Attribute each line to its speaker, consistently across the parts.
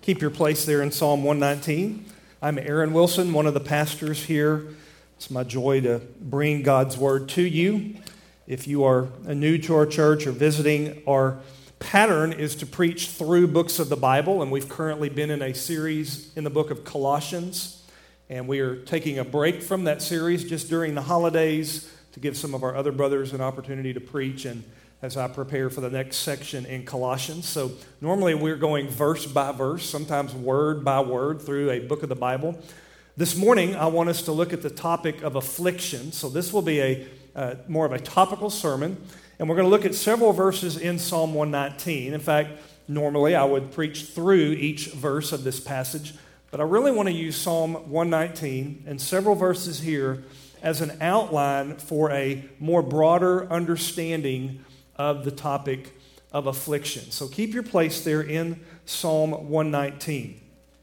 Speaker 1: Keep your place there in Psalm 119. I'm Aaron Wilson, one of the pastors here. It's my joy to bring God's Word to you. If you are new to our church or visiting, our pattern is to preach through books of the Bible, and we've currently been in a series in the book of Colossians, and we are taking a break from that series just during the holidays to give some of our other brothers an opportunity to preach, and as I prepare for the next section in Colossians. So normally we're going verse by verse, sometimes word by word through a book of the Bible. This morning I want us to look at the topic of affliction. So this will be a more of a topical sermon, and we're going to look at several verses in Psalm 119. In fact, normally I would preach through each verse of this passage, but I really want to use Psalm 119 and several verses here as an outline for a more broader understanding of the topic of affliction. So keep your place there in Psalm 119.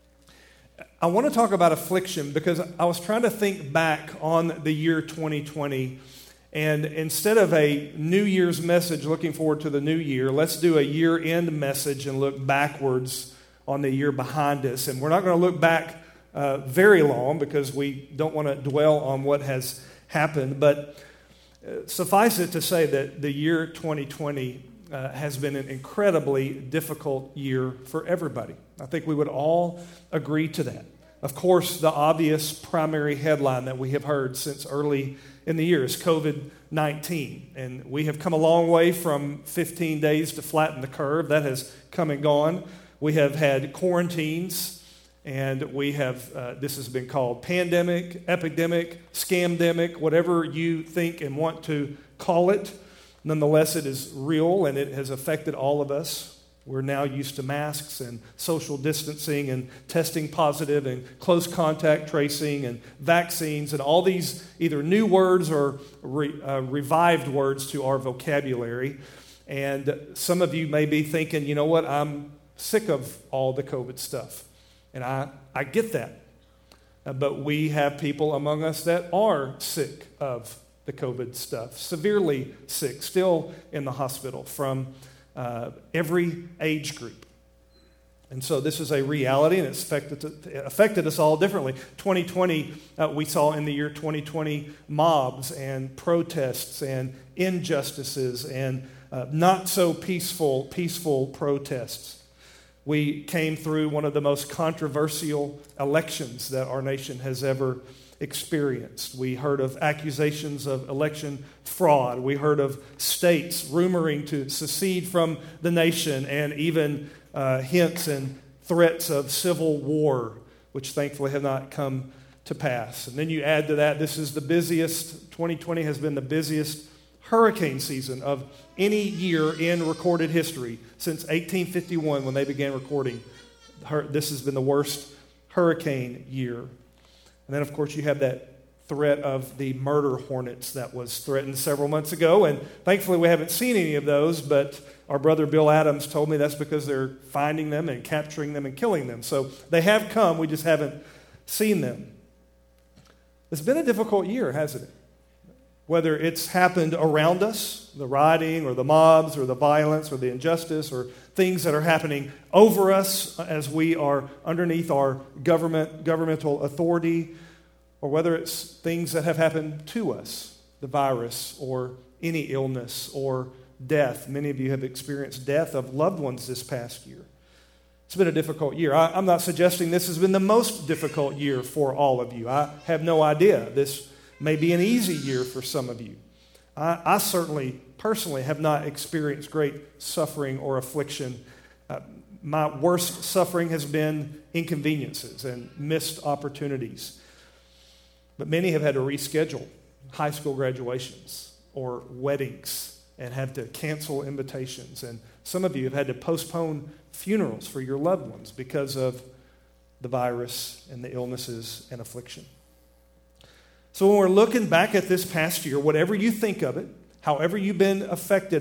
Speaker 1: I want to talk about affliction because I was trying to think back on the year 2020, and instead of a New Year's message looking forward to the new year, let's do a year-end message and look backwards on the year behind us. And we're not going to look back very long because we don't want to dwell on what has happened, but suffice it to say that the year 2020 has been an incredibly difficult year for everybody. I think we would all agree to that. Of course, the obvious primary headline that we have heard since early in the year is COVID-19. And we have come a long way from 15 days to flatten the curve. That has come and gone. We have had quarantines. And we have, this has been called pandemic, epidemic, scamdemic, whatever you think and want to call it. Nonetheless, it is real and it has affected all of us. We're now used to masks and social distancing and testing positive and close contact tracing and vaccines and all these either new words or revived words to our vocabulary. And some of you may be thinking, you know what, I'm sick of all the COVID stuff. And I get that. But we have people among us that are sick of the COVID stuff, severely sick, still in the hospital from every age group. And so this is a reality, and it's affected us all differently. 2020, we saw in the year 2020 mobs and protests and injustices and not so peaceful protests. We came through one of the most controversial elections that our nation has ever experienced. We heard of accusations of election fraud. We heard of states rumoring to secede from the nation, and even hints and threats of civil war, which thankfully have not come to pass. And then you add to that, 2020 has been the busiest hurricane season of any year in recorded history since 1851 when they began recording. This has been the worst hurricane year. And then, of course, you have that threat of the murder hornets that was threatened several months ago. And thankfully, we haven't seen any of those, but our brother Bill Adams told me that's because they're finding them and capturing them and killing them. So they have come, we just haven't seen them. It's been a difficult year, hasn't it? Whether it's happened around us, the rioting or the mobs or the violence or the injustice or things that are happening over us as we are underneath our governmental authority, or whether it's things that have happened to us, the virus or any illness or death. Many of you have experienced death of loved ones this past year. It's been a difficult year. I'm not suggesting this has been the most difficult year for all of you. I have no idea. This may be an easy year for some of you. I certainly, personally, have not experienced great suffering or affliction. My worst suffering has been inconveniences and missed opportunities. But many have had to reschedule high school graduations or weddings and had to cancel invitations. And some of you have had to postpone funerals for your loved ones because of the virus and the illnesses and affliction. So when we're looking back at this past year, whatever you think of it, however you've been affected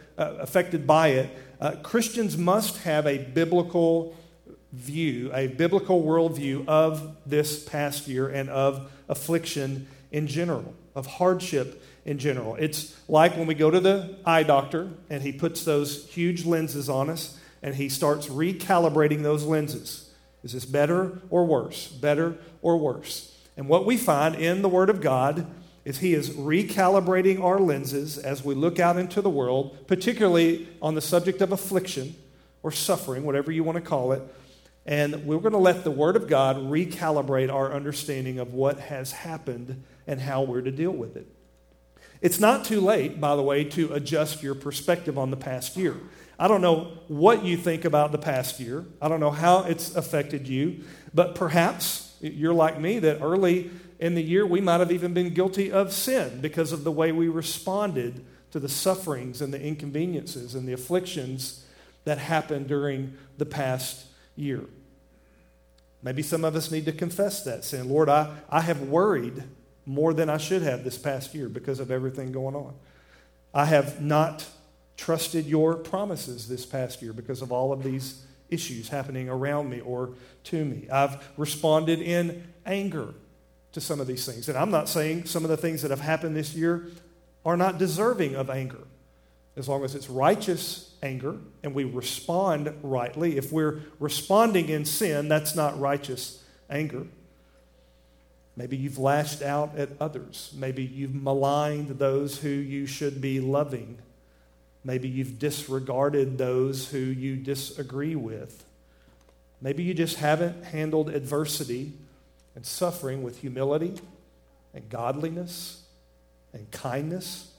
Speaker 1: by it, Christians must have a biblical view, a biblical worldview of this past year and of affliction in general, of hardship in general. It's like when we go to the eye doctor and he puts those huge lenses on us and he starts recalibrating those lenses. Is this better or worse? Better or worse? And what we find in the Word of God is He is recalibrating our lenses as we look out into the world, particularly on the subject of affliction or suffering, whatever you want to call it. And we're going to let the Word of God recalibrate our understanding of what has happened and how we're to deal with it. It's not too late, by the way, to adjust your perspective on the past year. I don't know what you think about the past year. I don't know how it's affected you, but perhaps you're like me that early in the year we might have even been guilty of sin because of the way we responded to the sufferings and the inconveniences and the afflictions that happened during the past year. Maybe some of us need to confess that sin. Lord, I have worried more than I should have this past year because of everything going on. I have not trusted your promises this past year because of all of these issues happening around me or to me. I've responded in anger to some of these things. And I'm not saying some of the things that have happened this year are not deserving of anger, as long as it's righteous anger and we respond rightly. If we're responding in sin, that's not righteous anger. Maybe you've lashed out at others. Maybe you've maligned those who you should be loving. Maybe you've disregarded those who you disagree with. Maybe you just haven't handled adversity and suffering with humility and godliness and kindness.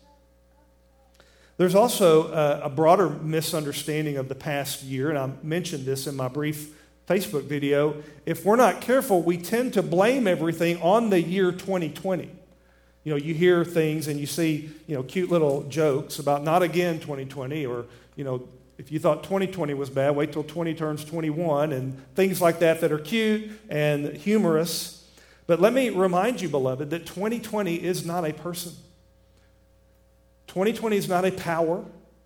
Speaker 1: There's also a broader misunderstanding of the past year, and I mentioned this in my brief Facebook video. If we're not careful, we tend to blame everything on the year 2020. You know, you hear things and you see, cute little jokes about not again 2020, or, if you thought 2020 was bad, wait till 20 turns 21, and things like that are cute and humorous. But let me remind you, beloved, that 2020 is not a person. 2020 is not a power.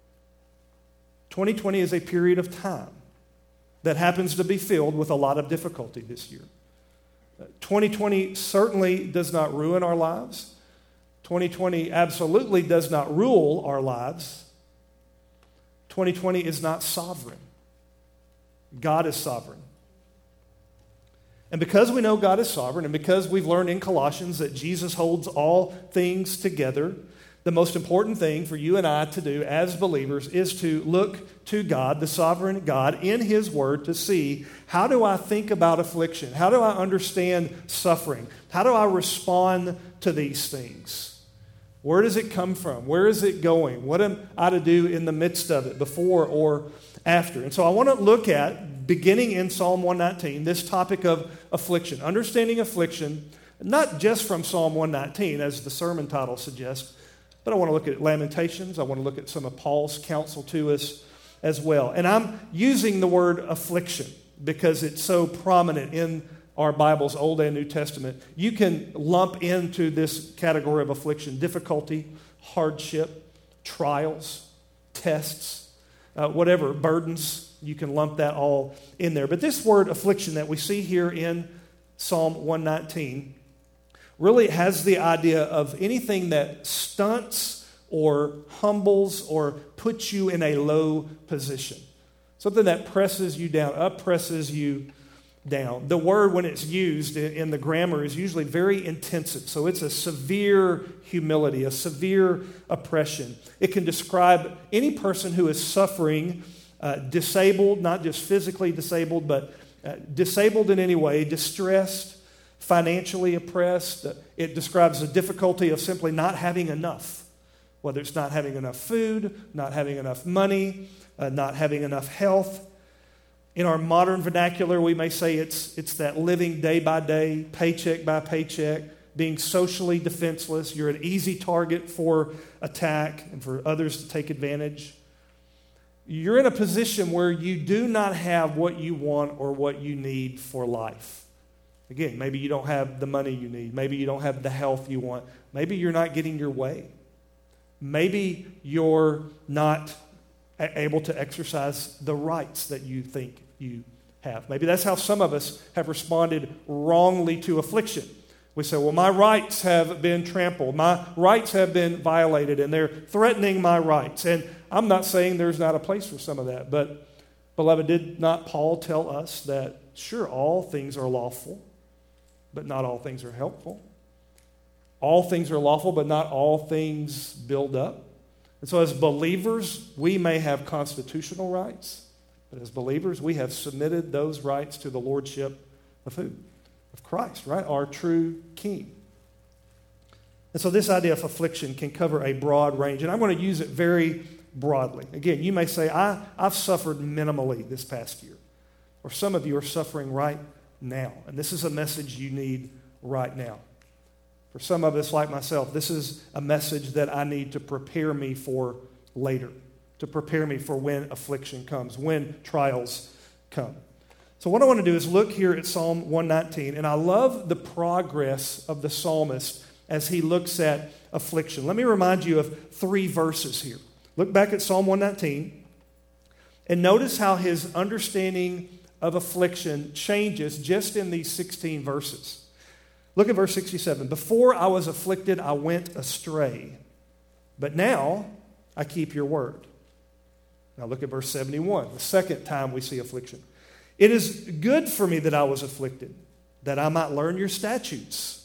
Speaker 1: 2020 is a period of time that happens to be filled with a lot of difficulty this year. 2020 certainly does not ruin our lives. 2020 absolutely does not rule our lives. 2020 is not sovereign. God is sovereign. And because we know God is sovereign, and because we've learned in Colossians that Jesus holds all things together, the most important thing for you and I to do as believers is to look to God, the sovereign God, in His Word to see, how do I think about affliction? How do I understand suffering? How do I respond to these things? Where does it come from? Where is it going? What am I to do in the midst of it, before or after? And so I want to look at, beginning in Psalm 119, this topic of affliction, understanding affliction, not just from Psalm 119, as the sermon title suggests, but I want to look at Lamentations. I want to look at some of Paul's counsel to us as well. And I'm using the word affliction because it's so prominent in our Bibles, Old and New Testament. You can lump into this category of affliction difficulty, hardship, trials, tests, whatever, burdens. You can lump that all in there. But this word affliction that we see here in Psalm 119 really has the idea of anything that stunts or humbles or puts you in a low position. Something that presses you down, oppresses you down. The word, when it's used in the grammar, is usually very intensive. So it's a severe humility, a severe oppression. It can describe any person who is suffering, disabled, not just physically disabled, but disabled in any way, distressed, financially oppressed. It describes the difficulty of simply not having enough, whether it's not having enough food, not having enough money, not having enough health. In our modern vernacular, we may say it's that living day by day, paycheck by paycheck, being socially defenseless. You're an easy target for attack and for others to take advantage. You're in a position where you do not have what you want or what you need for life. Again, maybe you don't have the money you need. Maybe you don't have the health you want. Maybe you're not getting your way. Maybe you're not able to exercise the rights that you think you have. Maybe that's how some of us have responded wrongly to affliction. We say, well, my rights have been trampled. My rights have been violated, and they're threatening my rights. And I'm not saying there's not a place for some of that, but Beloved, did not Paul tell us that, sure, all things are lawful, but not all things are helpful? All things are lawful, but not all things build up. And so as believers, we may have constitutional rights, but as believers, we have submitted those rights to the lordship of who? Of Christ, right? Our true King. And so this idea of affliction can cover a broad range, and I'm going to use it very broadly. Again, you may say, I've suffered minimally this past year, or some of you are suffering right now, and this is a message you need right now. For some of us, like myself, this is a message that I need to prepare me for later, to prepare me for when affliction comes, when trials come. So what I want to do is look here at Psalm 119, and I love the progress of the psalmist as he looks at affliction. Let me remind you of 3 verses here. Look back at Psalm 119, and notice how his understanding of affliction changes just in these 16 verses. Look at verse 67. Before I was afflicted, I went astray, but now I keep your word. Now look at verse 71, the second time we see affliction. It is good for me that I was afflicted, that I might learn your statutes.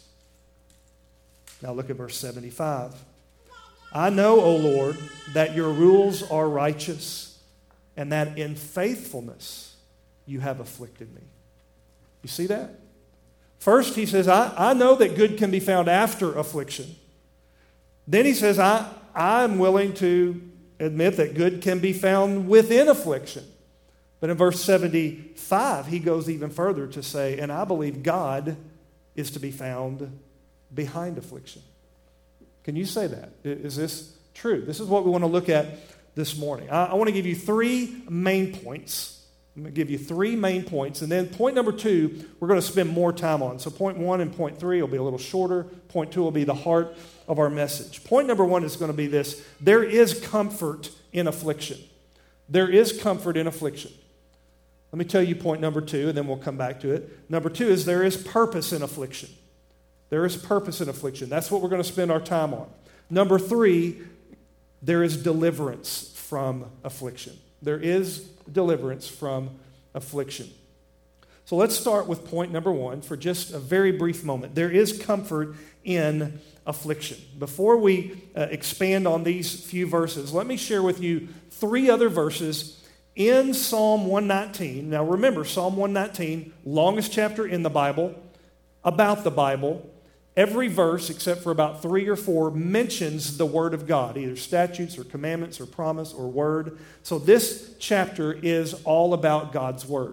Speaker 1: Now look at verse 75. I know, O Lord, that your rules are righteous, and that in faithfulness you have afflicted me. You see that? First, he says, I know that good can be found after affliction. Then he says, I'm willing to admit that good can be found within affliction. But in verse 75, he goes even further to say, and I believe God is to be found behind affliction. Can you say that? Is this true? This is what we want to look at this morning. I want to give you 3 main points. I'm going to give you 3 main points, and then point number 2, we're going to spend more time on. So point 1 and point 3 will be a little shorter. Point 2 will be the heart of our message. Point number 1 is going to be this: there is comfort in affliction. There is comfort in affliction. Let me tell you point number 2, and then we'll come back to it. Number 2 is there is purpose in affliction. There is purpose in affliction. That's what we're going to spend our time on. Number 3, there is deliverance from affliction. There is deliverance from affliction. So let's start with point number 1 for just a very brief moment. There is comfort in affliction. Before we expand on these few verses, let me share with you 3 other verses in Psalm 119. Now remember, Psalm 119, longest chapter in the Bible, about the Bible. Every verse, except for about 3 or 4, mentions the Word of God, either statutes or commandments or promise or word. So this chapter is all about God's Word.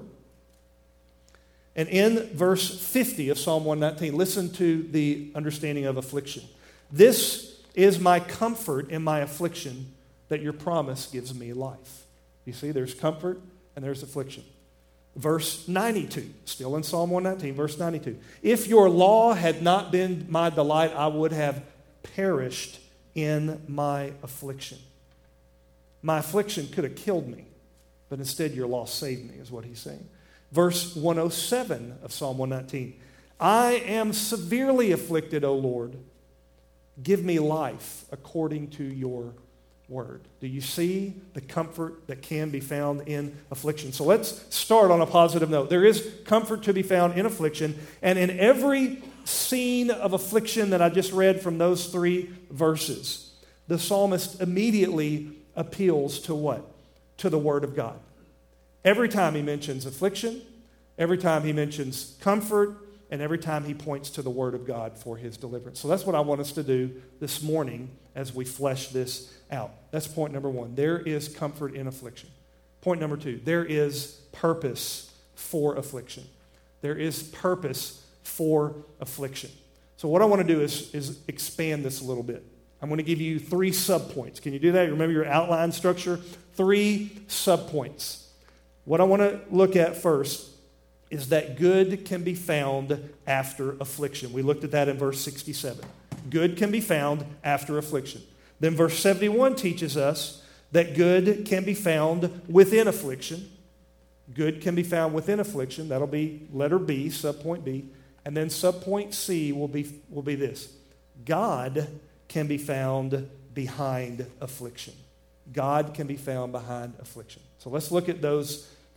Speaker 1: And in verse 50 of Psalm 119, listen to the understanding of affliction. This is my comfort in my affliction, that your promise gives me life. You see, there's comfort and there's affliction. Verse 92, still in Psalm 119, verse 92. If your law had not been my delight, I would have perished in my affliction. My affliction could have killed me, but instead your law saved me, is what he's saying. Verse 107 of Psalm 119. I am severely afflicted, O Lord. Give me life according to your word. Do you see the comfort that can be found in affliction? So let's start on a positive note. There is comfort to be found in affliction, and in every scene of affliction that I just read from those 3 verses, the psalmist immediately appeals to what? To the Word of God. Every time he mentions affliction, every time he mentions comfort, and every time he points to the Word of God for his deliverance. So that's what I want us to do this morning as we flesh this out. That's point number 1. There is comfort in affliction. Point number 2. There is purpose for affliction. There is purpose for affliction. So what I want to do is expand this a little bit. I'm going to give you 3 subpoints. Can you do that? Remember your outline structure? 3 subpoints. What I want to look at first is that good can be found after affliction. We looked at that in verse 67. Good can be found after affliction. Then verse 71 teaches us that good can be found within affliction. Good can be found within affliction. That'll be letter B, subpoint B. And then subpoint C will be this. God can be found behind affliction. God can be found behind affliction. So let's look at those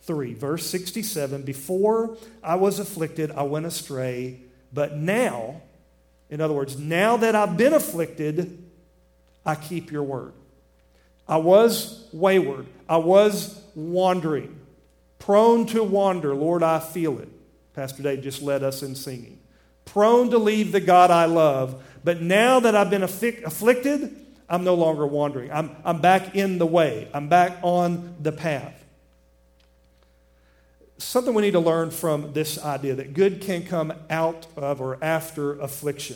Speaker 1: 3, verse 67, before I was afflicted, I went astray, but now, in other words, now that I've been afflicted, I keep your word. I was wayward. I was wandering, prone to wander. Lord, I feel it. Pastor Dave just led us in singing. Prone to leave the God I love, but now that I've been afflicted, I'm no longer wandering. I'm back in the way. I'm back on the path. Something we need to learn from this idea that good can come out of or after affliction.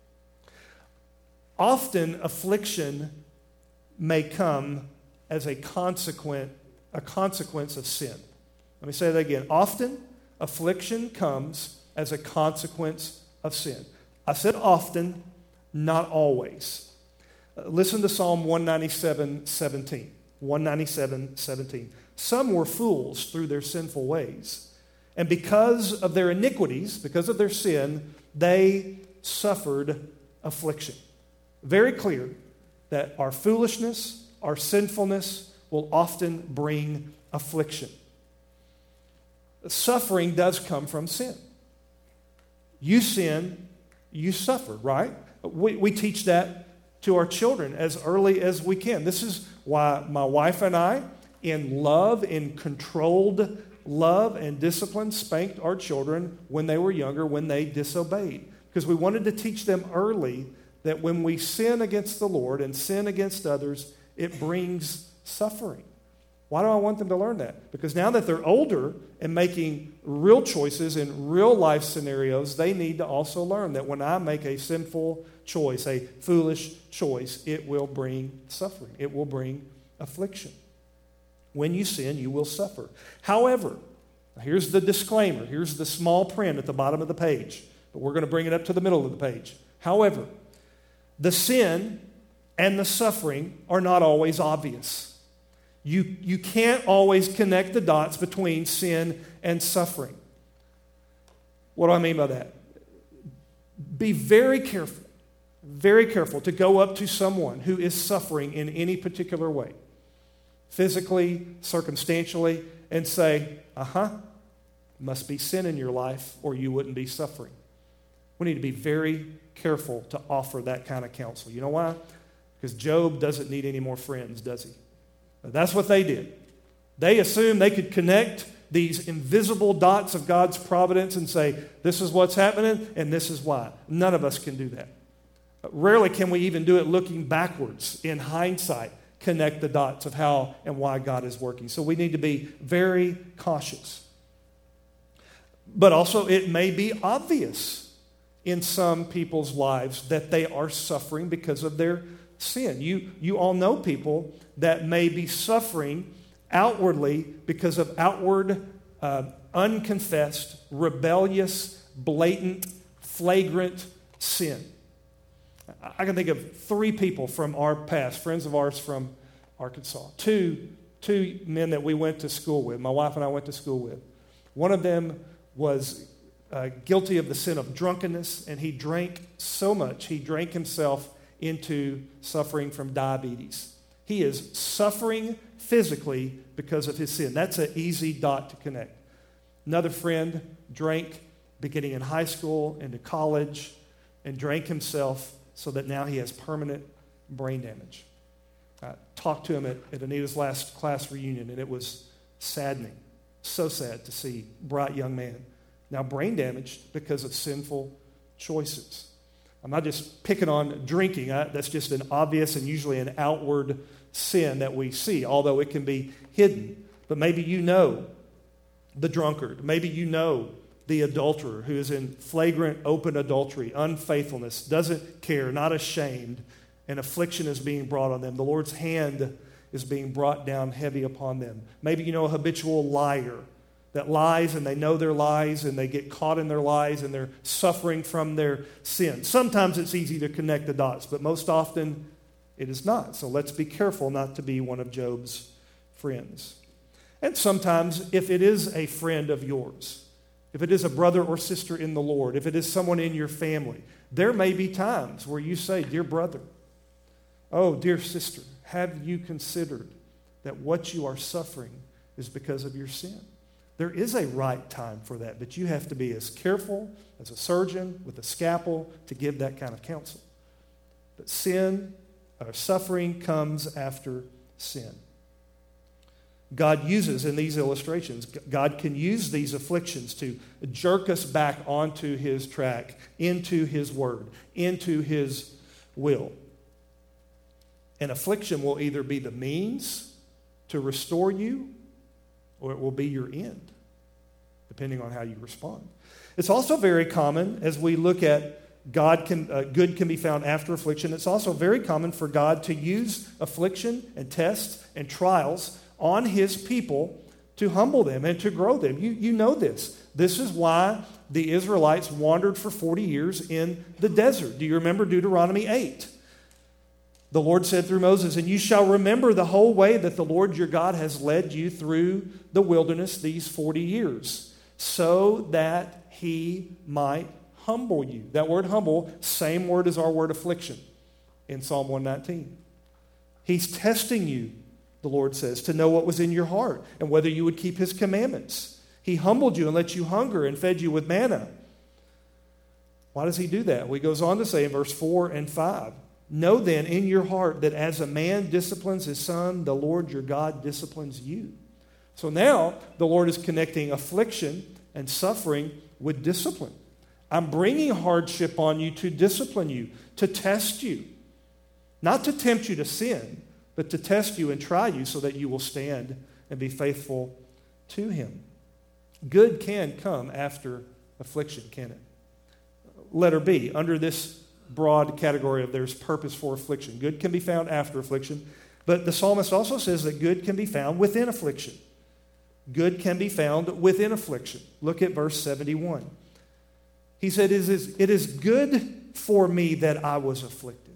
Speaker 1: Often affliction may come as a consequence of sin. Let me say that again. Often affliction comes as a consequence of sin. I said often, not always. Listen to Psalm 197:17. 197:17. Some were fools through their sinful ways, and because of their iniquities, because of their sin, they suffered affliction. Very clear that our foolishness, our sinfulness will often bring affliction. Suffering does come from sin. You sin, you suffer, right? We teach that to our children as early as we can. This is why my wife and I, in love, in controlled love and discipline, spanked our children when they were younger, when they disobeyed. Because we wanted to teach them early that when we sin against the Lord and sin against others, it brings suffering. Why do I want them to learn that? Because now that they're older and making real choices in real life scenarios, they need to also learn that when I make a sinful choice, a foolish choice, it will bring suffering. It will bring affliction. When you sin, you will suffer. However, here's the disclaimer. Here's the small print at the bottom of the page. But we're going to bring it up to the middle of the page. However, the sin and the suffering are not always obvious. You can't always connect the dots between sin and suffering. What do I mean by that? Be very careful to go up to someone who is suffering in any particular way, physically, circumstantially, and say, must be sin in your life or you wouldn't be suffering. We need to be very careful to offer that kind of counsel. You know why? Because Job doesn't need any more friends, does he? That's what they did. They assumed they could connect these invisible dots of God's providence and say, this is what's happening and this is why. None of us can do that. Rarely can we even do it looking backwards, in hindsight, connect the dots of how and why God is working. So we need to be very cautious. But also it may be obvious in some people's lives that they are suffering because of their sin. You all know people that may be suffering outwardly because of outward, unconfessed, rebellious, blatant, flagrant sin. I can think of 3 people from our past, friends of ours from Arkansas. Two men that we went to school with, my wife and I went to school with. One of them was guilty of the sin of drunkenness, and he drank so much, he drank himself into suffering from diabetes. He is suffering physically because of his sin. That's an easy dot to connect. Another friend drank beginning in high school into college and drank himself so that now he has permanent brain damage. I talked to him at Anita's last class reunion, and it was saddening. So sad to see a bright young man now brain damaged because of sinful choices. I'm not just picking on drinking. That's just an obvious and usually an outward sin that we see, although it can be hidden. But maybe you know the drunkard. Maybe you know the adulterer who is in flagrant open adultery, unfaithfulness, doesn't care, not ashamed, and affliction is being brought on them. The Lord's hand is being brought down heavy upon them. Maybe you know a habitual liar that lies and they know their lies and they get caught in their lies and they're suffering from their sin. Sometimes it's easy to connect the dots, but most often it is not. So let's be careful not to be one of Job's friends. And sometimes if it is a friend of yours, if it is a brother or sister in the Lord, if it is someone in your family, there may be times where you say, dear brother, oh, dear sister, have you considered that what you are suffering is because of your sin? There is a right time for that, but you have to be as careful as a surgeon with a scalpel to give that kind of counsel. But sin or suffering comes after sin. God uses in these illustrations, God can use these afflictions to jerk us back onto his track, into his word, into his will. An affliction will either be the means to restore you, or it will be your end, depending on how you respond. It's also very common as we look at good can be found after affliction. It's also very common for God to use affliction and tests and trials on his people to humble them and to grow them. You know this. This is why the Israelites wandered for 40 years in the desert. Do you remember Deuteronomy 8? The Lord said through Moses, "And you shall remember the whole way that the Lord your God has led you through the wilderness these 40 years, so that he might humble you." That word humble, same word as our word affliction in Psalm 119. He's testing you, the Lord says, to know what was in your heart and whether you would keep his commandments. He humbled you and let you hunger and fed you with manna. Why does he do that? Well, he goes on to say in verse 4 and 5, "Know then in your heart that as a man disciplines his son, the Lord your God disciplines you." So now the Lord is connecting affliction and suffering with discipline. I'm bringing hardship on you to discipline you, to test you. Not to tempt you to sin, but to test you and try you so that you will stand and be faithful to him. Good can come after affliction, can it? Letter B, under this broad category of there's purpose for affliction. Good can be found after affliction, but the psalmist also says that good can be found within affliction. Good can be found within affliction. Look at verse 71. He said, "It is good for me that I was afflicted,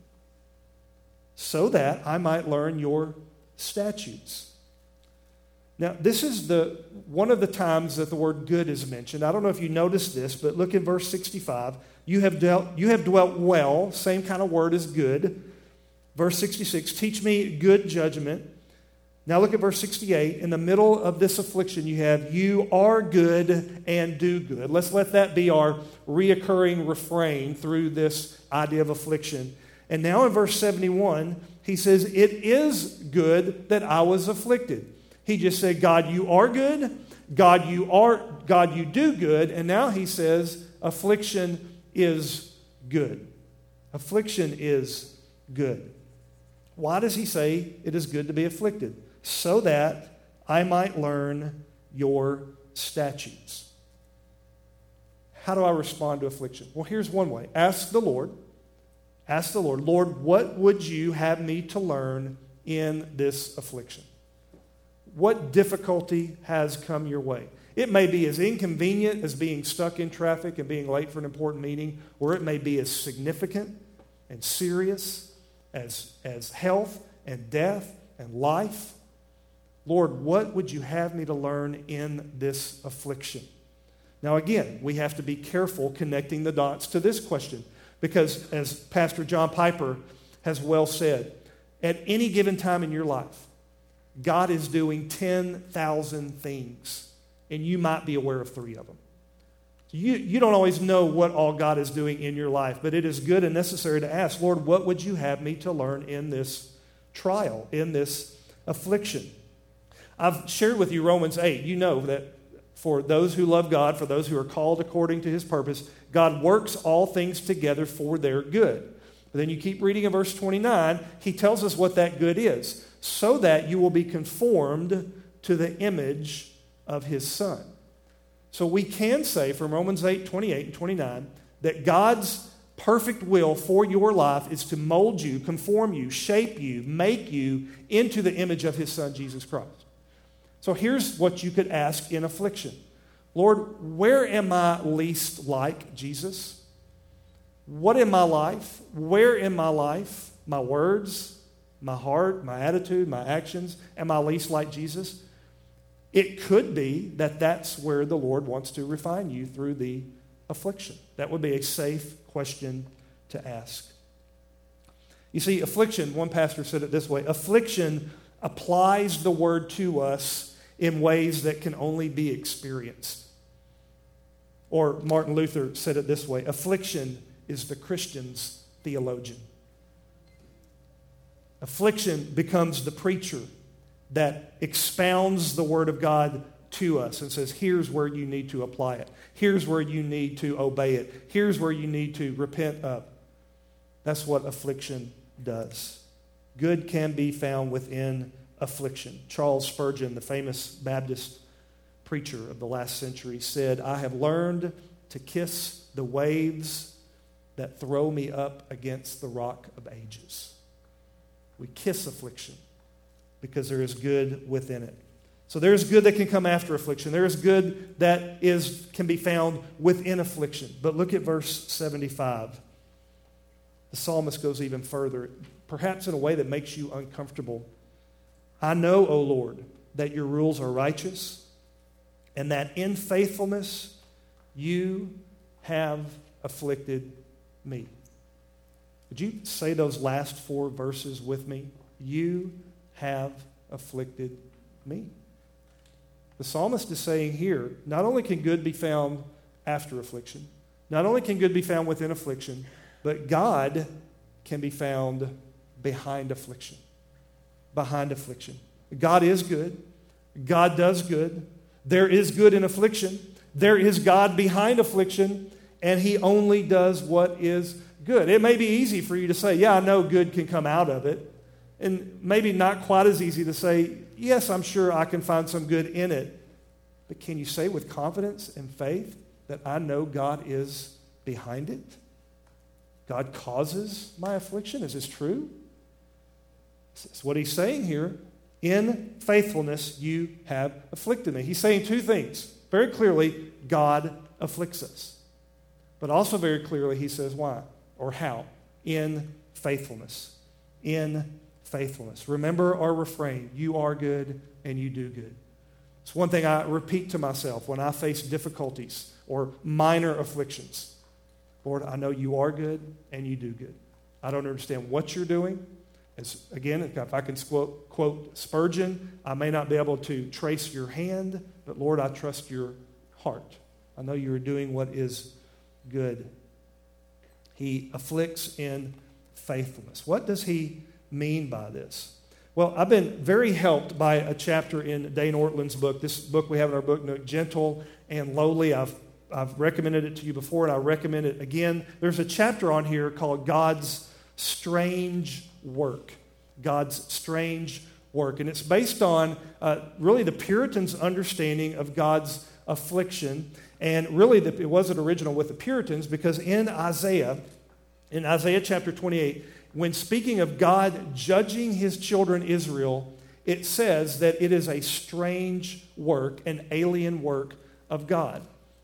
Speaker 1: so that I might learn your statutes." Now, this is one of the times that the word good is mentioned. I don't know if you noticed this, but look at verse 65. You have dwelt well, same kind of word as good. Verse 66, "Teach me good judgment." Now look at verse 68. In the middle of this affliction, you have, "You are good and do good." Let's let that be our reoccurring refrain through this idea of affliction. And now in verse 71, he says, "It is good that I was afflicted." He just said, "God, you are good. God, you do good." And now he says, affliction is good. Affliction is good. Why does he say it is good to be afflicted? So that I might learn your statutes. How do I respond to affliction? Well, here's one way. Ask the Lord, "Lord, what would you have me to learn in this affliction? What difficulty has come your way?" It may be as inconvenient as being stuck in traffic and being late for an important meeting, or it may be as significant and serious as health and death and life. Lord, what would you have me to learn in this affliction? Now again, we have to be careful connecting the dots to this question, because as Pastor John Piper has well said, at any given time in your life, God is doing 10,000 things, and you might be aware of 3 of them. You don't always know what all God is doing in your life, but it is good and necessary to ask, "Lord, what would you have me to learn in this trial, in this affliction?" I've shared with you Romans 8. You know that for those who love God, for those who are called according to his purpose, God works all things together for their good. But then you keep reading in verse 29, he tells us what that good is. So that you will be conformed to the image of his Son. So we can say from Romans 8, 28 and 29, that God's perfect will for your life is to mold you, conform you, shape you, make you into the image of his Son, Jesus Christ. So here's what you could ask in affliction. "Lord, where am I least like Jesus? What in my life, where in my life, my words, my heart, my attitude, my actions, am I least like Jesus?" It could be that that's where the Lord wants to refine you through the affliction. That would be a safe question to ask. You see, affliction, one pastor said it this way, affliction applies the word to us in ways that can only be experienced. Or Martin Luther said it this way: affliction is the Christian's theologian. Affliction becomes the preacher that expounds the Word of God to us and says, here's where you need to apply it. Here's where you need to obey it. Here's where you need to repent of. That's what affliction does. Good can be found within affliction. Charles Spurgeon, the famous Baptist preacher of the last century, said, I have learned to kiss the waves that throw me up against the rock of ages. We kiss affliction because there is good within it. So there is good that can come after affliction. There is good that can be found within affliction. But look at verse 75. The psalmist goes even further, perhaps in a way that makes you uncomfortable. I know, O Lord, that your rules are righteous, and that in faithfulness you have afflicted me. Would you say those last 4 verses with me? You have afflicted me. The psalmist is saying here, not only can good be found after affliction, not only can good be found within affliction, but God can be found behind affliction. Behind affliction. God is good. God does good. There is good in affliction. There is God behind affliction, and he only does what is good. It may be easy for you to say, yeah, I know good can come out of it. And maybe not quite as easy to say, yes, I'm sure I can find some good in it. But can you say with confidence and faith that I know God is behind it? God causes my affliction. Is this true? That's what he's saying here. In faithfulness, you have afflicted me. He's saying 2 things. Very clearly, God afflicts us. But also very clearly, he says why or how. In faithfulness. In faithfulness. Remember our refrain, you are good and you do good. It's one thing I repeat to myself when I face difficulties or minor afflictions. Lord, I know you are good and you do good. I don't understand what you're doing. Again, if I can quote Spurgeon, I may not be able to trace your hand, but Lord, I trust your heart. I know you're doing what is good. He afflicts in faithfulness. What does he mean by this? Well, I've been very helped by a chapter in Dane Ortland's book. This book we have in our book note, Gentle and Lowly. I've recommended it to you before, and I recommend it again. There's a chapter on here called God's Strange Work. God's strange work. And it's based on really the Puritans' understanding of God's affliction. And really, it wasn't original with the Puritans because in Isaiah chapter 28, when speaking of God judging his children Israel, it says that it is a strange work, an alien work of God.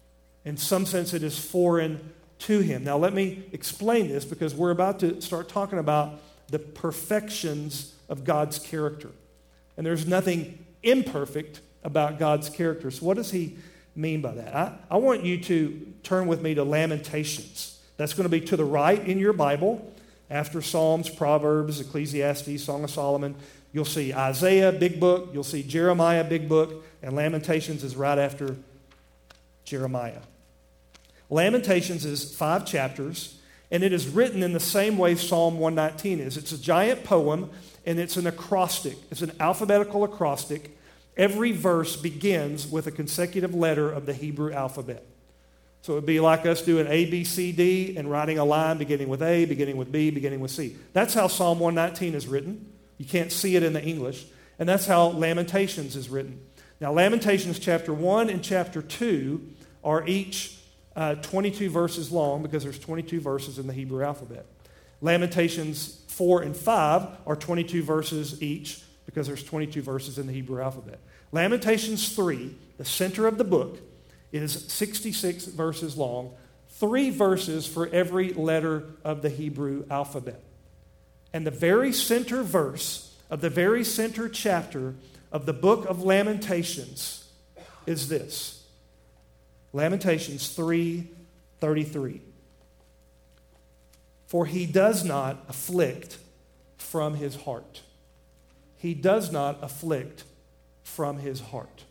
Speaker 1: In some sense, it is foreign to him. Now, let me explain this because we're about to start talking about the perfections of God's character. And there's nothing imperfect about God's character. So what does he mean by that? I want you to turn with me to Lamentations. That's going to be to the right in your Bible. After Psalms, Proverbs, Ecclesiastes, Song of Solomon, you'll see Isaiah, big book. You'll see Jeremiah, big book. And Lamentations is right after Jeremiah. Lamentations is 5 chapters, and it is written in the same way Psalm 119 is. It's a giant poem, and it's an acrostic. It's an alphabetical acrostic. Every verse begins with a consecutive letter of the Hebrew alphabet. So it would be like us doing A, B, C, D, and writing a line beginning with A, beginning with B, beginning with C. That's how Psalm 119 is written. You can't see it in the English. And that's how Lamentations is written. Now, Lamentations chapter 1 and chapter 2 are each 22 verses long because there's 22 verses in the Hebrew alphabet. Lamentations 4 and 5 are 22 verses each because there's 22 verses in the Hebrew alphabet. Lamentations 3, the center of the book, is 66 verses long, 3 verses for every letter of the Hebrew alphabet. And the very center verse of the very center chapter of the book of Lamentations is this. Lamentations 3:33. For he does not afflict from his heart. He does not afflict from his heart.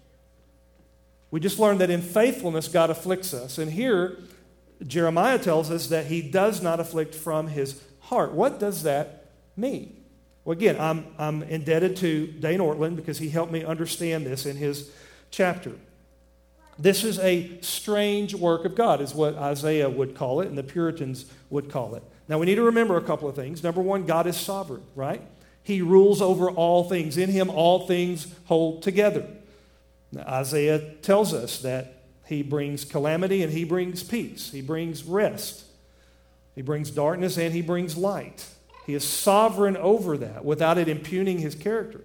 Speaker 1: We just learned that in faithfulness, God afflicts us. And here, Jeremiah tells us that he does not afflict from his heart. What does that mean? Well, again, I'm indebted to Dane Ortland because he helped me understand this in his chapter. This is a strange work of God, is what Isaiah would call it, and the Puritans would call it. Now, we need to remember a couple of things. Number one, God is sovereign, right? He rules over all things. In him, all things hold together. Now, Isaiah tells us that he brings calamity and he brings peace. He brings rest. He brings darkness and he brings light. He is sovereign over that without it impugning his character.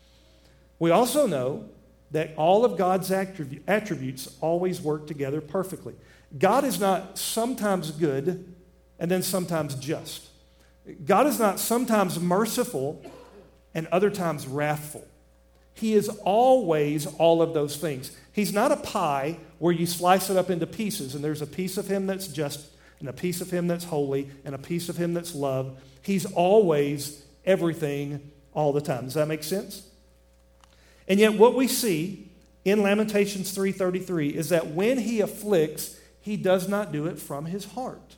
Speaker 1: We also know that all of God's attributes always work together perfectly. God is not sometimes good and then sometimes just. God is not sometimes merciful and other times wrathful. He is always all of those things. He's not a pie where you slice it up into pieces and there's a piece of him that's just and a piece of him that's holy and a piece of him that's love. He's always everything all the time. Does that make sense? And yet what we see in Lamentations 3:33 is that when he afflicts, he does not do it from his heart.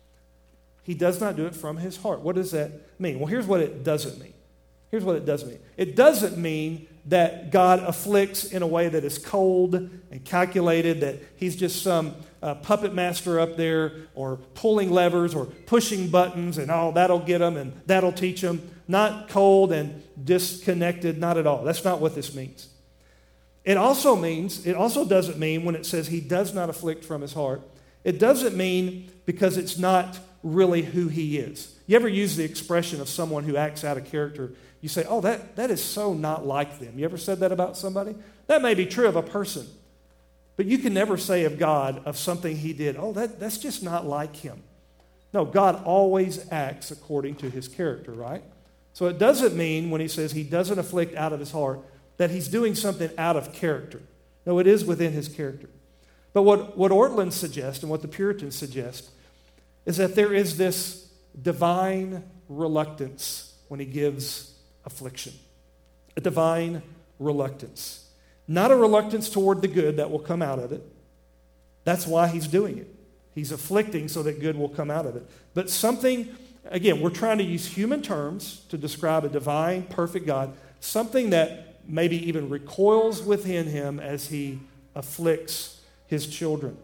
Speaker 1: He does not do it from his heart. What does that mean? Well, here's what it doesn't mean. Here's what it does mean. It doesn't mean that God afflicts in a way that is cold and calculated, that he's just some puppet master up there or pulling levers or pushing buttons and that'll get them and that'll teach them. Not cold and disconnected, not at all. That's not what this means. It also doesn't mean when it says he does not afflict from his heart, it doesn't mean because it's not really who he is. You ever use the expression of someone who acts out of character? You say, oh, that is so not like them. You ever said that about somebody? That may be true of a person. But you can never say of God, of something he did, oh, that's just not like him. No, God always acts according to his character, right? So it doesn't mean when he says he doesn't afflict out of his heart that he's doing something out of character. No, it is within his character. But what Ortland suggests and what the Puritans suggest is that there is this divine reluctance when he gives affliction. A divine reluctance. Not a reluctance toward the good that will come out of it. That's why he's doing it. He's afflicting so that good will come out of it. But something, again, we're trying to use human terms to describe a divine, perfect God, something that maybe even recoils within him as he afflicts his children.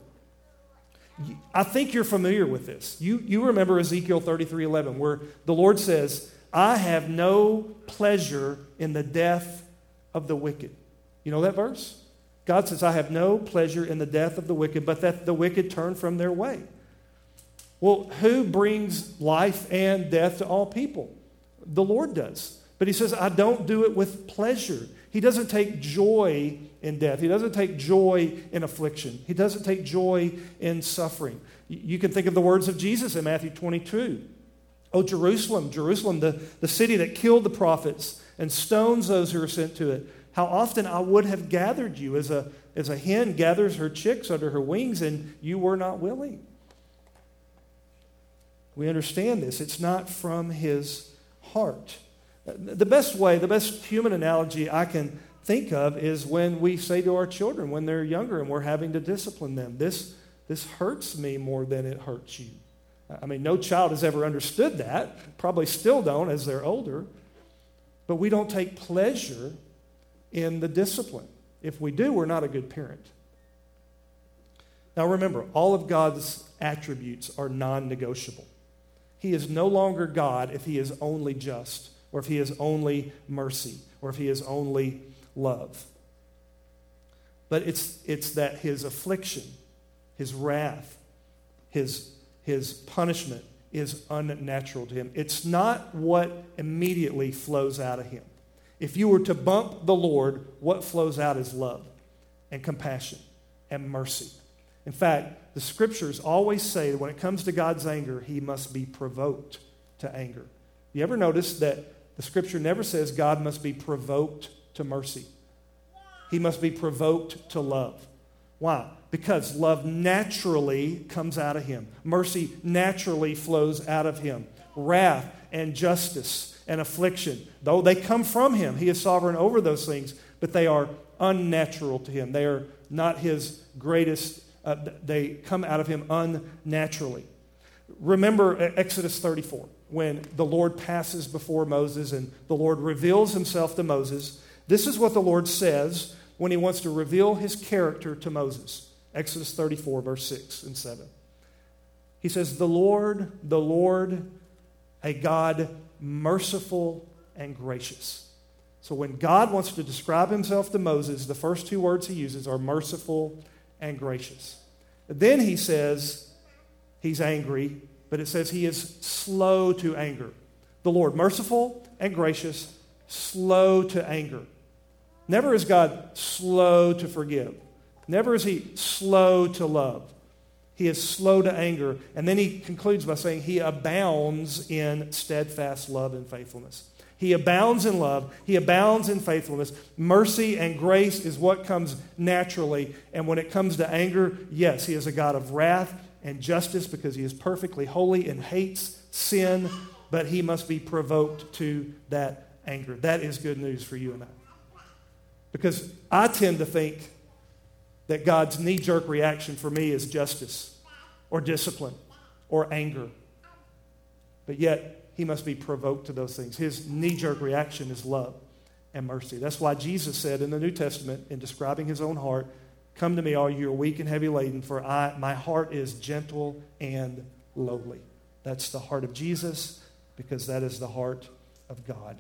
Speaker 1: I think you're familiar with this. You remember Ezekiel 33:11, where the Lord says, I have no pleasure in the death of the wicked. You know that verse? God says, I have no pleasure in the death of the wicked, but that the wicked turn from their way. Well, who brings life and death to all people? The Lord does. But he says, I don't do it with pleasure. He doesn't take joy in death. He doesn't take joy in affliction. He doesn't take joy in suffering. You can think of the words of Jesus in Matthew 22. Oh, Jerusalem, Jerusalem, the city that killed the prophets and stones those who are sent to it. How often I would have gathered you as a hen gathers her chicks under her wings, and you were not willing. We understand this. It's not from his heart. The best human analogy I can think of is when we say to our children when they're younger and we're having to discipline them, this hurts me more than it hurts you. I mean, no child has ever understood that, probably still don't as they're older, but we don't take pleasure in the discipline. If we do, we're not a good parent. Now remember, all of God's attributes are non-negotiable. He is no longer God if he is only just, or if he is only mercy, or if he is only love. But it's that his affliction, his wrath, his punishment is unnatural to him. It's not what immediately flows out of him. If you were to bump the Lord, what flows out is love and compassion and mercy. In fact, the scriptures always say that when it comes to God's anger, he must be provoked to anger. You ever notice that the scripture never says God must be provoked to mercy? He must be provoked to love. Why? Because love naturally comes out of him. Mercy naturally flows out of him. Wrath and justice and affliction, though they come from him, he is sovereign over those things, but they are unnatural to him. They are not his greatest, they come out of him unnaturally. Remember Exodus 34, when the Lord passes before Moses and the Lord reveals himself to Moses. This is what the Lord says when he wants to reveal his character to Moses. Exodus 34, verse 6 and 7. He says, the Lord, a God merciful and gracious. So when God wants to describe himself to Moses, the first two words he uses are merciful and gracious. Then he says he's angry, but it says he is slow to anger. The Lord, merciful and gracious, slow to anger. Never is God slow to forgive. Never is he slow to love. He is slow to anger. And then he concludes by saying he abounds in steadfast love and faithfulness. He abounds in love. He abounds in faithfulness. Mercy and grace is what comes naturally. And when it comes to anger, yes, he is a God of wrath and justice because he is perfectly holy and hates sin, but he must be provoked to that anger. That is good news for you and I. Because I tend to think that God's knee-jerk reaction for me is justice or discipline or anger. But yet, he must be provoked to those things. His knee-jerk reaction is love and mercy. That's why Jesus said in the New Testament, in describing his own heart, "Come to me, all you who are weak and heavy laden, for my heart is gentle and lowly." That's the heart of Jesus, because that is the heart of God.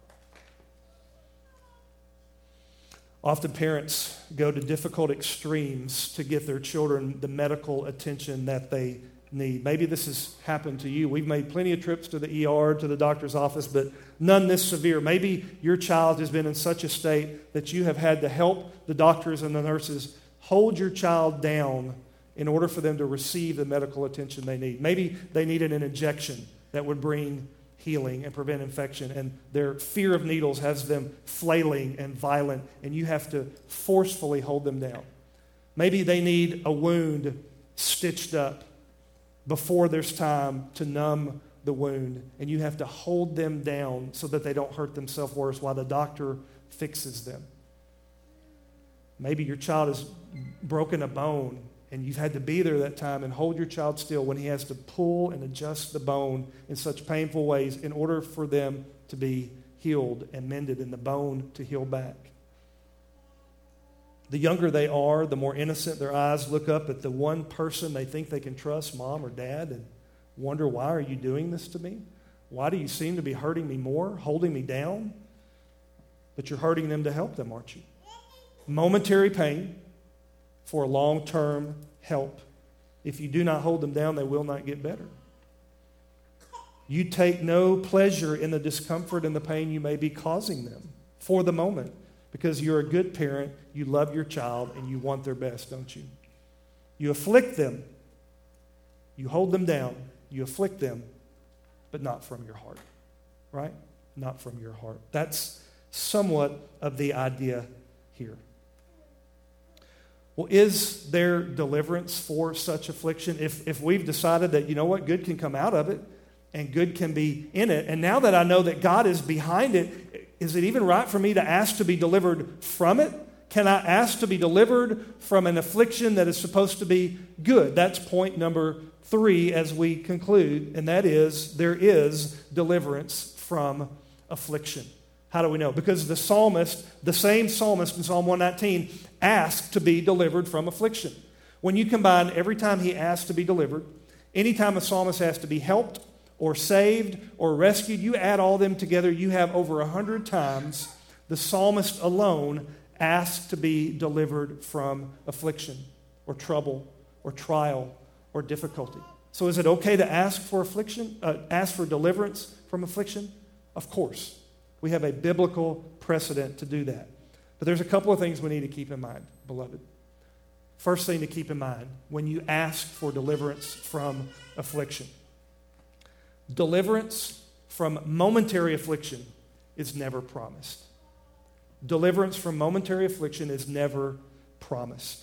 Speaker 1: Often parents go to difficult extremes to get their children the medical attention that they need. Maybe this has happened to you. We've made plenty of trips to the ER, to the doctor's office, but none this severe. Maybe your child has been in such a state that you have had to help the doctors and the nurses hold your child down in order for them to receive the medical attention they need. Maybe they needed an injection that would bring healing and prevent infection, and their fear of needles has them flailing and violent, and you have to forcefully hold them down. Maybe they need a wound stitched up before there's time to numb the wound, and you have to hold them down so that they don't hurt themselves worse while the doctor fixes them. Maybe your child has broken a bone, and you've had to be there that time and hold your child still when he has to pull and adjust the bone in such painful ways in order for them to be healed and mended and the bone to heal back. The younger they are, the more innocent their eyes look up at the one person they think they can trust, mom or dad, and wonder, why are you doing this to me? Why do you seem to be hurting me more, holding me down? But you're hurting them to help them, aren't you? Momentary pain for long-term help. If you do not hold them down, they will not get better. You take no pleasure in the discomfort and the pain you may be causing them for the moment, because you're a good parent, you love your child, and you want their best, don't you? You afflict them. You hold them down. You afflict them, but not from your heart, right? Not from your heart. That's somewhat of the idea here. Well, is there deliverance for such affliction? If we've decided that, you know what, good can come out of it and good can be in it, and now that I know that God is behind it, is it even right for me to ask to be delivered from it? Can I ask to be delivered from an affliction that is supposed to be good? That's point number 3 as we conclude, and that is, there is deliverance from affliction. How do we know? Because the psalmist, the same psalmist in Psalm 119, asked to be delivered from affliction. When you combine every time he asked to be delivered, anytime a psalmist has to be helped or saved or rescued, you add all them together, you have over 100 times the psalmist alone asked to be delivered from affliction or trouble or trial or difficulty. So is it okay to ask for ask for deliverance from affliction? Of course. We have a biblical precedent to do that. But there's a couple of things we need to keep in mind, beloved. First thing to keep in mind when you ask for deliverance from affliction. Deliverance from momentary affliction is never promised. Deliverance from momentary affliction is never promised.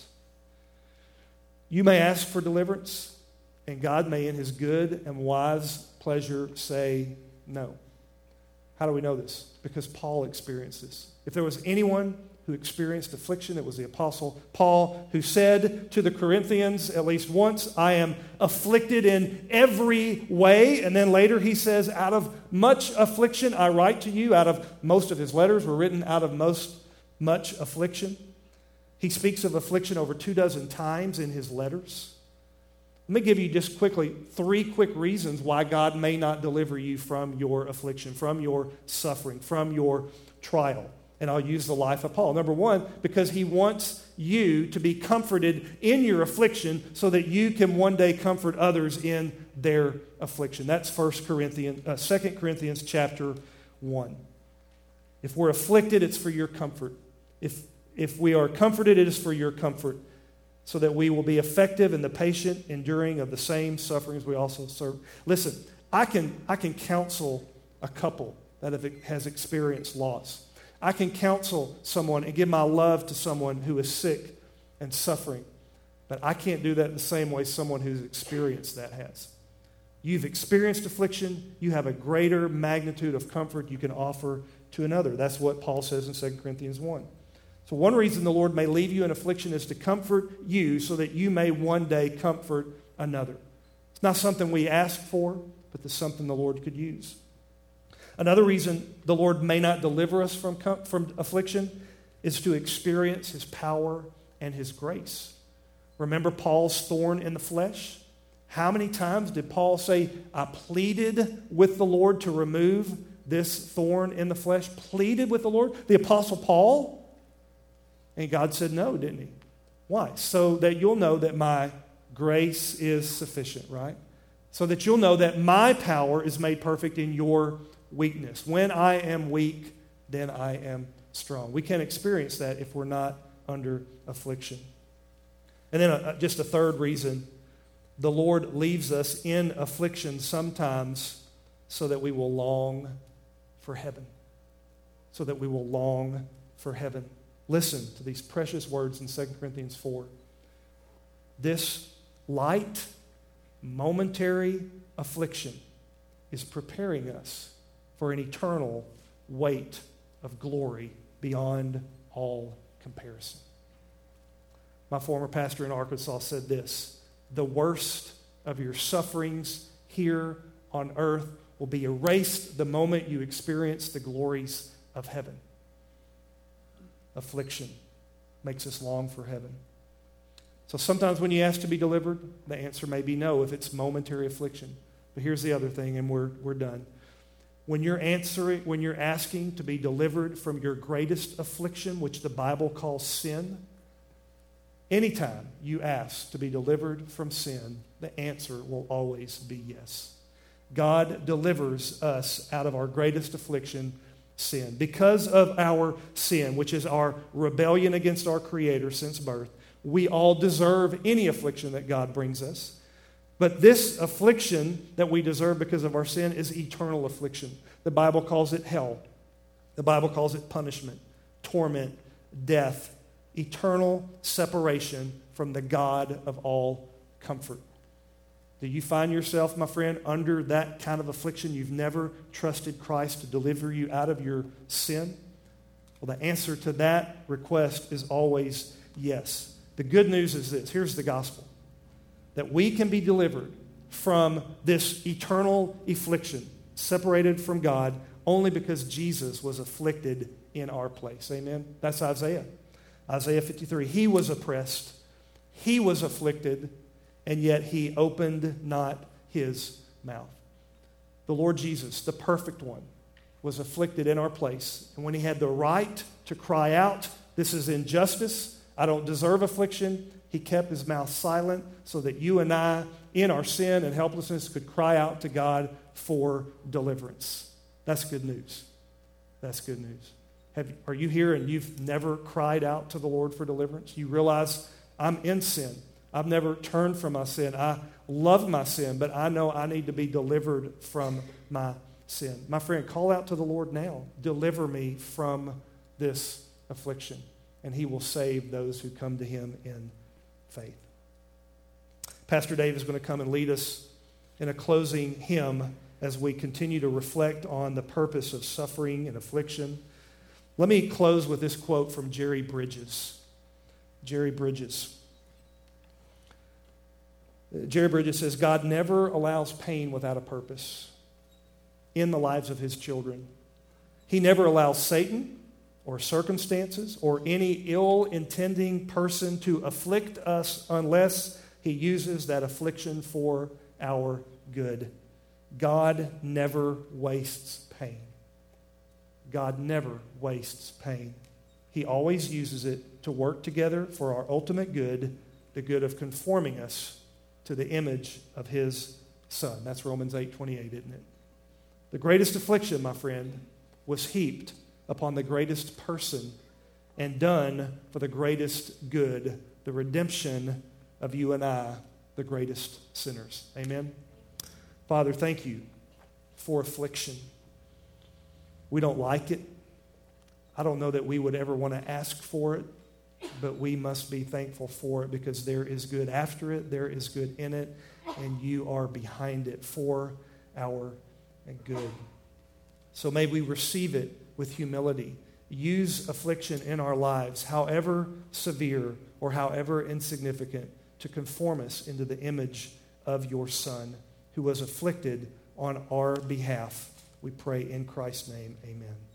Speaker 1: You may ask for deliverance, and God may in his good and wise pleasure say no. How do we know this? Because Paul experienced this. If there was anyone who experienced affliction. It was the Apostle Paul who said to the Corinthians at least once, I am afflicted in every way. And then later he says, out of much affliction I write to you. Out of most of his letters were written out of much affliction. He speaks of affliction over 24 times in his letters. Let me give you just quickly 3 quick reasons why God may not deliver you from your affliction, from your suffering, from your trial. And I'll use the life of Paul. Number 1, because he wants you to be comforted in your affliction so that you can one day comfort others in their affliction. That's 2 Corinthians chapter 1. If we're afflicted, it's for your comfort. If we are comforted, it is for your comfort, so that we will be effective in the patient enduring of the same sufferings we also serve. Listen, I can counsel a couple that has experienced loss. I can counsel someone and give my love to someone who is sick and suffering. But I can't do that the same way someone who's experienced that has. You've experienced affliction. You have a greater magnitude of comfort you can offer to another. That's what Paul says in 2 Corinthians 1. So one reason the Lord may leave you in affliction is to comfort you so that you may one day comfort another. It's not something we ask for, but it's something the Lord could use. Another reason the Lord may not deliver us from affliction is to experience His power and His grace. Remember Paul's thorn in the flesh? How many times did Paul say, I pleaded with the Lord to remove this thorn in the flesh? Pleaded with the Lord? The Apostle Paul? And God said no, didn't He? Why? So that you'll know that my grace is sufficient, right? So that you'll know that my power is made perfect in your weakness. When I am weak, then I am strong. We can't experience that if we're not under affliction. And then just a third reason, the Lord leaves us in affliction sometimes so that we will long for heaven. So that we will long for heaven. Listen to these precious words in 2 Corinthians 4. This light, momentary affliction is preparing us for an eternal weight of glory beyond all comparison. My former pastor in Arkansas said this: the worst of your sufferings here on earth will be erased the moment you experience the glories of heaven. Affliction makes us long for heaven. So sometimes when you ask to be delivered, the answer may be no if it's momentary affliction. But here's the other thing, and we're done. When you're asking to be delivered from your greatest affliction, which the Bible calls sin, anytime you ask to be delivered from sin, the answer will always be yes. God delivers us out of our greatest affliction, sin. Because of our sin, which is our rebellion against our Creator since birth, we all deserve any affliction that God brings us. But this affliction that we deserve because of our sin is eternal affliction. The Bible calls it hell. The Bible calls it punishment, torment, death, eternal separation from the God of all comfort. Do you find yourself, my friend, under that kind of affliction? You've never trusted Christ to deliver you out of your sin? Well, the answer to that request is always yes. The good news is this. Here's the gospel. That we can be delivered from this eternal affliction, separated from God, only because Jesus was afflicted in our place. Amen? That's Isaiah. Isaiah 53. He was oppressed. He was afflicted. And yet He opened not His mouth. The Lord Jesus, the perfect one, was afflicted in our place. And when He had the right to cry out, this is injustice, I don't deserve affliction, He kept His mouth silent so that you and I, in our sin and helplessness, could cry out to God for deliverance. That's good news. That's good news. Are you here and you've never cried out to the Lord for deliverance? You realize, I'm in sin. I've never turned from my sin. I love my sin, but I know I need to be delivered from my sin. My friend, call out to the Lord now. Deliver me from this affliction, and He will save those who come to Him in faith. Pastor Dave is going to come and lead us in a closing hymn as we continue to reflect on the purpose of suffering and affliction. Let me close with this quote from Jerry Bridges. Jerry Bridges. Jerry Bridges says, God never allows pain without a purpose in the lives of his children. He never allows Satan or circumstances or any ill-intending person to afflict us unless he uses that affliction for our good. God never wastes pain. God never wastes pain. He always uses it to work together for our ultimate good, the good of conforming us to the image of his Son. That's Romans 8:28, isn't it? The greatest affliction, my friend, was heaped upon the greatest person and done for the greatest good, the redemption of you and I, the greatest sinners. Amen? Father, thank you for affliction. We don't like it. I don't know that we would ever want to ask for it, but we must be thankful for it because there is good after it, there is good in it, and you are behind it for our good. So may we receive it with humility. Use affliction in our lives, however severe or however insignificant, to conform us into the image of your Son, who was afflicted on our behalf. We pray in Christ's name, amen.